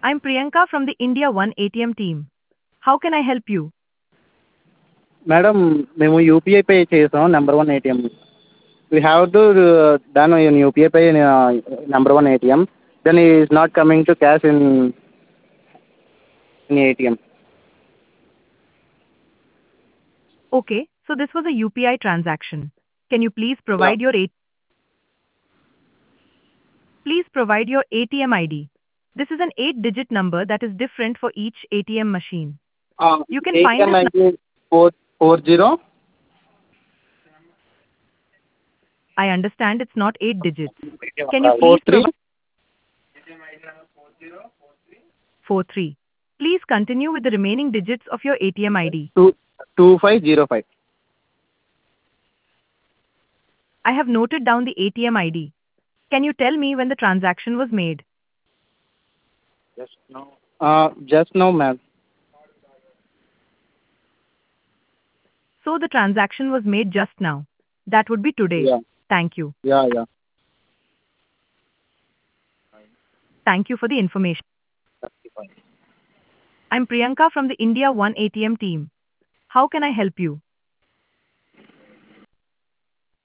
I'm Priyanka from the India One ATM team. How can I help you? Madam మేము UPI pay చేసాం number one ATM. We have to done in UPI pay number one ATM. Then is not coming to cash in ATM. Okay, so this was a UPI transaction. Can you Yeah. please provide your ATM ID? This is an 8-digit number that is different for each ATM machine. You can find ATM this ID 440. I understand it's not 8 digits. Can you please 43 provide 43? Please continue with the remaining digits of your ATM ID. 2505. I have noted down the ATM ID. Can you tell me when the transaction was made? Just now, ma'am. So the transaction was made just now. That would be today. Yeah. Thank you. Yeah. Thank you for the information. I'm Priyanka from the India One ATM team. How can I help you?